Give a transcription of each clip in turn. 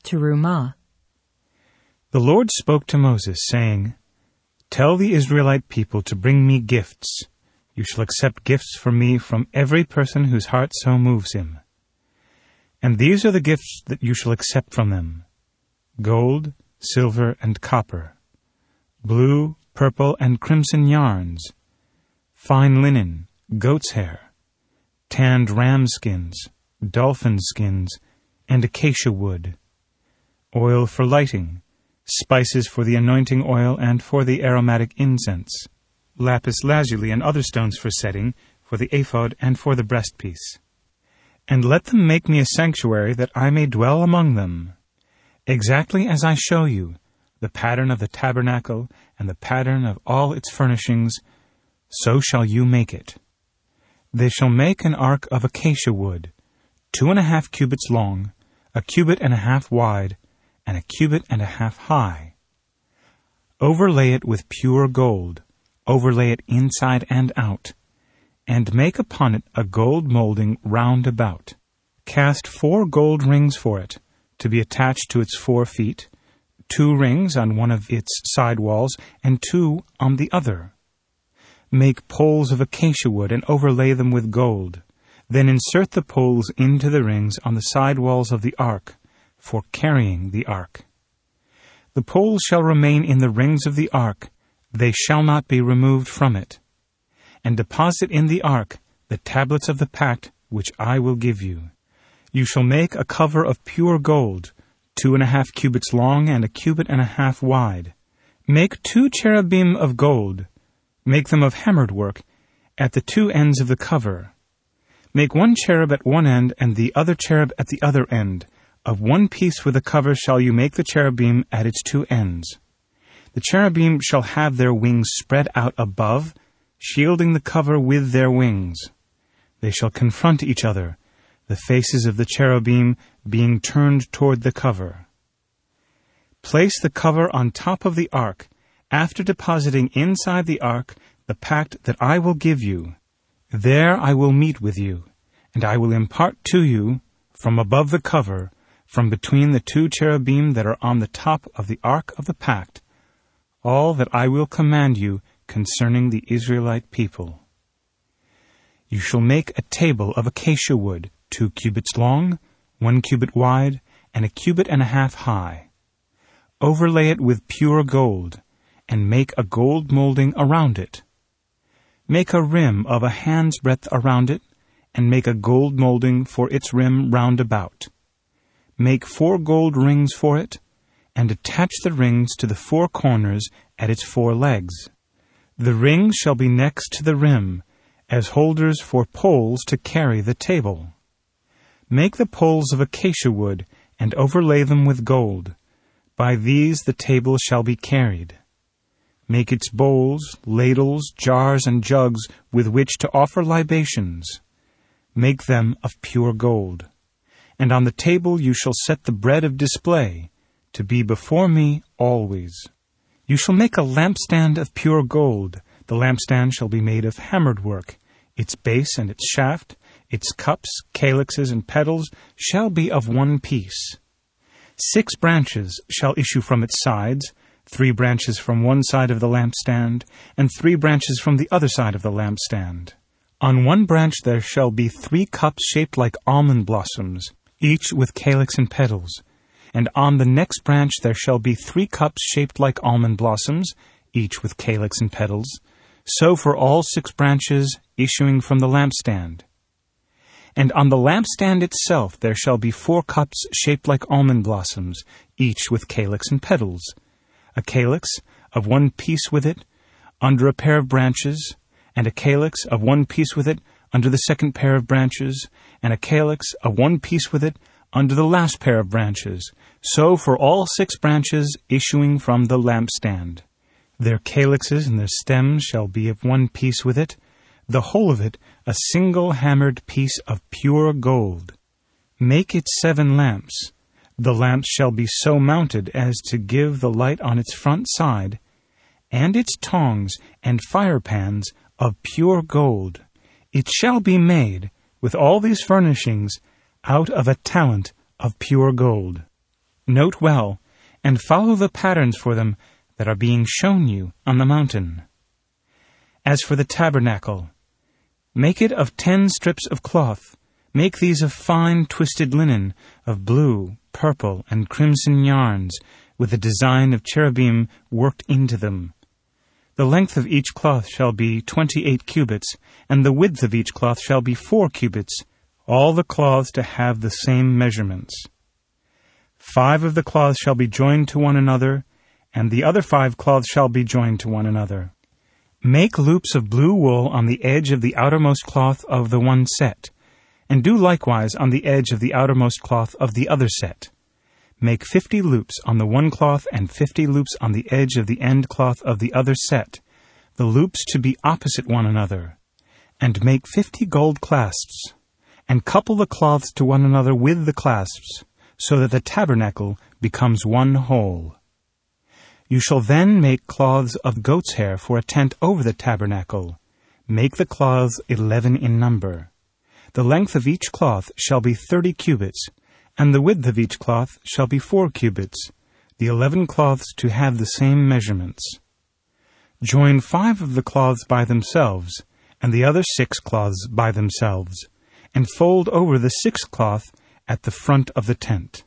to Rumah. The Lord spoke to Moses, saying, Tell the Israelite people to bring me gifts. You shall accept gifts from me from every person whose heart so moves him. And these are the gifts that you shall accept from them: gold, silver, and copper, blue, purple, and crimson yarns, fine linen, goat's hair, tanned ram skins, dolphin skins, and acacia wood, oil for lighting, spices for the anointing oil and for the aromatic incense, lapis lazuli and other stones for setting, for the ephod and for the breastpiece. And let them make me a sanctuary that I may dwell among them, exactly as I show you, the pattern of the tabernacle and the pattern of all its furnishings, so shall you make it. They shall make an ark of acacia wood, 2.5 cubits long, 1.5 cubits wide, and 1.5 cubits high. Overlay it with pure gold, overlay it inside and out, and make upon it a gold molding round about. Cast 4 gold rings for it, to be attached to its 4 feet, 2 rings on one of its side walls, and 2 on the other. Make poles of acacia wood, and overlay them with gold. Then insert the poles into the rings on the side walls of the ark, for carrying the ark. The poles shall remain in the rings of the ark, they shall not be removed from it. And deposit in the ark the tablets of the pact which I will give you. You shall make a cover of pure gold, 2.5 cubits long and 1.5 cubits wide. Make 2 cherubim of gold. Make them of hammered work at the 2 ends of the cover. Make 1 cherub at one end and the other cherub at the other end. Of one piece with the cover shall you make the cherubim at its 2 ends. The cherubim shall have their wings spread out above, shielding the cover with their wings. They shall confront each other, the faces of the cherubim being turned toward the cover. Place the cover on top of the ark, after depositing inside the ark the pact that I will give you. There I will meet with you, and I will impart to you, from above the cover, from between the 2 cherubim that are on the top of the ark of the pact, all that I will command you concerning the Israelite people. You shall make a table of acacia wood, 2 cubits long, 1 cubit wide, and 1.5 cubits high. Overlay it with pure gold, and make a gold molding around it. Make a rim of a hand's breadth around it, and make a gold molding for its rim round about. Make 4 gold rings for it, and attach the rings to the 4 corners at its 4 legs. The rings shall be next to the rim, as holders for poles to carry the table. Make the poles of acacia wood, and overlay them with gold. By these the table shall be carried. Make its bowls, ladles, jars, and jugs with which to offer libations. Make them of pure gold. And on the table you shall set the bread of display, to be before me always. You shall make a lampstand of pure gold. The lampstand shall be made of hammered work. Its base and its shaft, its cups, calyxes, and petals shall be of one piece. 6 branches shall issue from its sides, 3 branches from one side of the lampstand, and 3 branches from the other side of the lampstand. On one branch there shall be 3 cups shaped like almond blossoms, each with calyx and petals. And on the next branch there shall be 3 cups shaped like almond blossoms, each with calyx and petals. So for all 6 branches issuing from the lampstand. And on the lampstand itself there shall be 4 cups shaped like almond blossoms, each with calyx and petals. A calyx of one piece with it under a pair of branches, and a calyx of one piece with it under the second pair of branches, and a calyx of one piece with it under the last pair of branches. So for all 6 branches issuing from the lampstand. Their calyxes and their stems shall be of one piece with it, the whole of it a single hammered piece of pure gold. Make it 7 lamps. The lamps shall be so mounted as to give the light on its front side, and its tongs and fire pans of pure gold. It shall be made, with all these furnishings, out of a talent of pure gold. Note well, and follow the patterns for them that are being shown you on the mountain. As for the tabernacle, make it of 10 strips of cloth. Make these of fine twisted linen, of blue, purple, and crimson yarns, with the design of cherubim worked into them. The length of each cloth shall be 28 cubits, and the width of each cloth shall be 4 cubits, all the cloths to have the same measurements. 5 of the cloths shall be joined to one another, and the other 5 cloths shall be joined to one another. Make loops of blue wool on the edge of the outermost cloth of the one set, and do likewise on the edge of the outermost cloth of the other set. Make 50 loops on the one cloth and 50 loops on the edge of the end cloth of the other set, the loops to be opposite one another. And make 50 gold clasps, and couple the cloths to one another with the clasps, so that the tabernacle becomes one whole. You shall then make cloths of goat's hair for a tent over the tabernacle. Make the cloths 11 in number. The length of each cloth shall be 30 cubits, and the width of each cloth shall be 4 cubits, the 11 cloths to have the same measurements. Join 5 of the cloths by themselves, and the other 6 cloths by themselves, and fold over the 6th cloth at the front of the tent.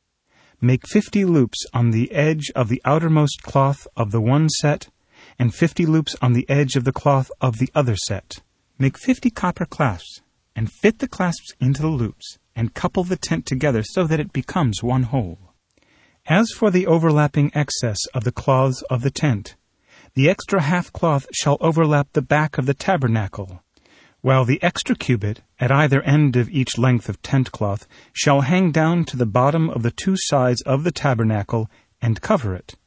Make 50 loops on the edge of the outermost cloth of the one set, and 50 loops on the edge of the cloth of the other set. Make 50 copper clasps, and fit the clasps into the loops, and couple the tent together so that it becomes one whole. As for the overlapping excess of the cloths of the tent, the extra half cloth shall overlap the back of the tabernacle, while the extra cubit at either end of each length of tent cloth shall hang down to the bottom of the 2 sides of the tabernacle and cover it.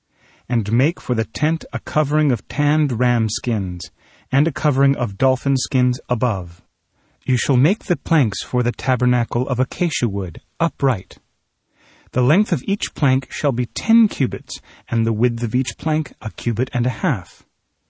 And make for the tent a covering of tanned ram skins, and a covering of dolphin skins above. You shall make the planks for the tabernacle of acacia wood, upright. The length of each plank shall be 10 cubits, and the width of each plank 1.5 cubits.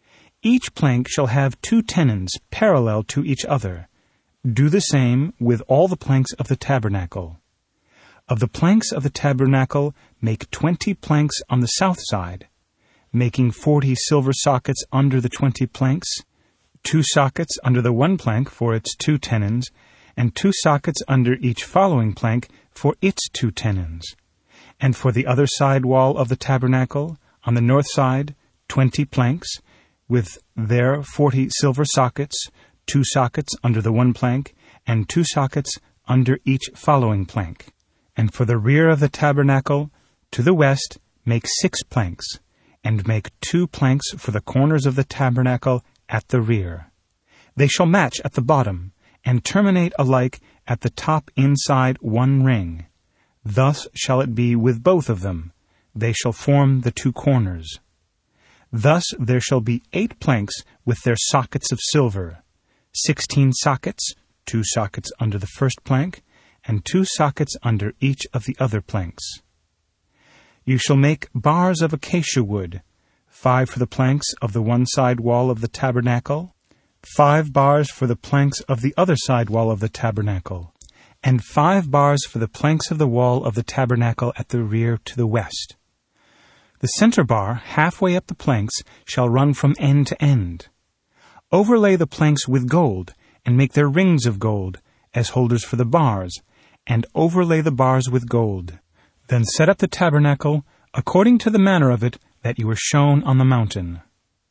Each plank shall have 2 tenons parallel to each other. Do the same with all the planks of the tabernacle. Of the planks of the tabernacle, make 20 planks on the south side, making 40 silver sockets under the 20 planks, 2 sockets under the one plank for its 2 tenons, and 2 sockets under each following plank for its 2 tenons. And for the other side wall of the tabernacle, on the north side, 20 planks, with their 40 silver sockets, 2 sockets under the one plank, and 2 sockets under each following plank. And for the rear of the tabernacle, to the west, make 6 planks, and make 2 planks for the corners of the tabernacle at the rear. They shall match at the bottom, and terminate alike at the top inside one ring. Thus shall it be with both of them. They shall form the 2 corners. Thus there shall be 8 planks with their sockets of silver, 16 sockets, 2 sockets under the first plank, and 2 sockets under each of the other planks. You shall make bars of acacia wood, 5 for the planks of the one side wall of the tabernacle, 5 bars for the planks of the other side wall of the tabernacle, and 5 bars for the planks of the wall of the tabernacle at the rear to the west. The center bar, halfway up the planks, shall run from end to end. Overlay the planks with gold, and make their rings of gold, as holders for the bars, and overlay the bars with gold. Then set up the tabernacle according to the manner of it that you were shown on the mountain.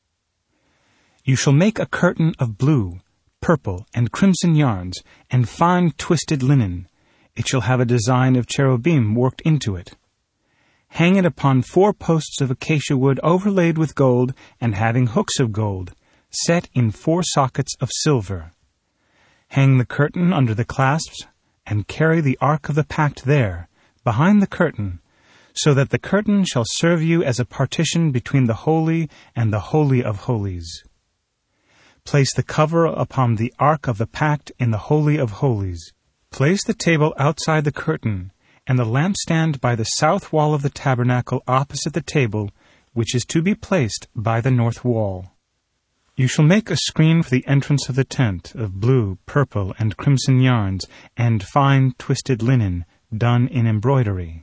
You shall make a curtain of blue, purple, and crimson yarns, and fine twisted linen. It shall have a design of cherubim worked into it. Hang it upon 4 posts of acacia wood overlaid with gold, and having hooks of gold, set in 4 sockets of silver. Hang the curtain under the clasps, and carry the ark of the pact there, behind the curtain, so that the curtain shall serve you as a partition between the holy and the holy of holies. Place the cover upon the ark of the pact in the holy of holies. Place the table outside the curtain, and the lampstand by the south wall of the tabernacle opposite the table, which is to be placed by the north wall. You shall make a screen for the entrance of the tent of blue, purple, and crimson yarns, and fine twisted linen, done in embroidery.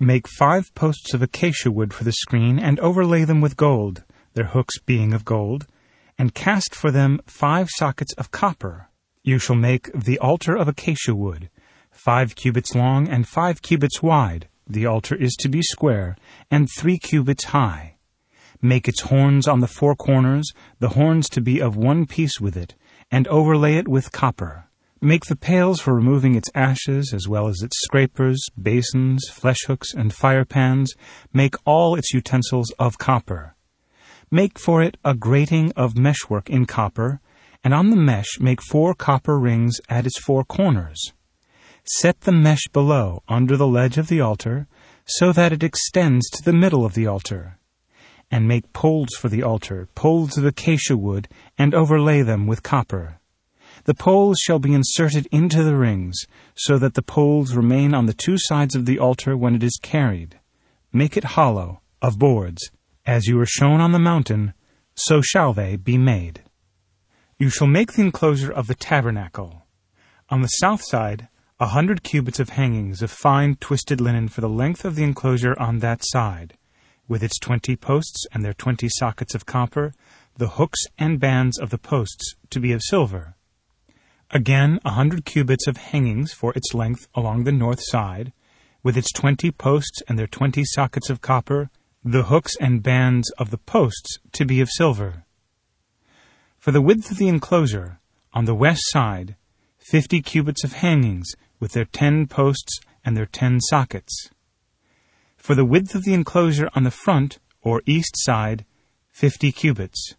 Make 5 posts of acacia wood for the screen, and overlay them with gold, their hooks being of gold, and cast for them 5 sockets of copper. You shall make the altar of acacia wood, 5 cubits long and 5 cubits wide. The altar is to be square, and 3 cubits high. Make its horns on the 4 corners, the horns to be of one piece with it, and overlay it with copper. Make the pails for removing its ashes, as well as its scrapers, basins, flesh hooks, and fire pans. Make all its utensils of copper. Make for it a grating of meshwork in copper, and on the mesh make 4 copper rings at its 4 corners. Set the mesh below, under the ledge of the altar, so that it extends to the middle of the altar. And make poles for the altar, poles of acacia wood, and overlay them with copper. The poles shall be inserted into the rings, so that the poles remain on the 2 sides of the altar when it is carried. Make it hollow, of boards. As you were shown on the mountain, so shall they be made. You shall make the enclosure of the tabernacle. On the south side, 100 cubits of hangings of fine twisted linen for the length of the enclosure on that side, with its 20 posts and their 20 sockets of copper, the hooks and bands of the posts to be of silver. Again 100 cubits of hangings for its length along the north side, with its 20 posts and their 20 sockets of copper, the hooks and bands of the posts to be of silver. For the width of the enclosure, on the west side, 50 cubits of hangings, with their 10 posts and their 10 sockets. For the width of the enclosure on the front, or east side, 50 cubits.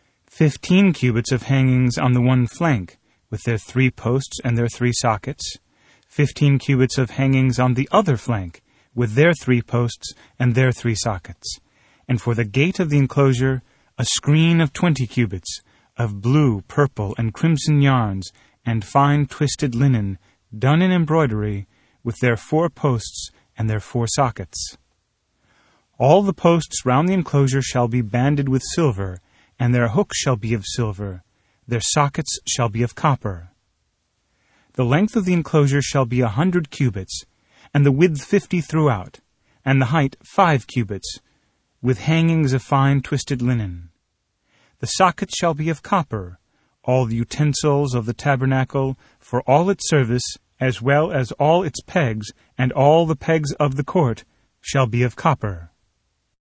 15 cubits of hangings on the one flank, with their 3 posts and their 3 sockets. 15 cubits of hangings on the other flank, with their 3 posts and their 3 sockets. And for the gate of the enclosure, a screen of 20 cubits, of blue, purple, and crimson yarns, and fine twisted linen, done in embroidery, with their 4 posts and their 4 sockets. All the posts round the enclosure shall be banded with silver, and their hooks shall be of silver, their sockets shall be of copper. The length of the enclosure shall be 100 cubits, and the width 50 throughout, and the height 5 cubits, with hangings of fine twisted linen. The sockets shall be of copper. All the utensils of the tabernacle, for all its service, as well as all its pegs, and all the pegs of the court, shall be of copper.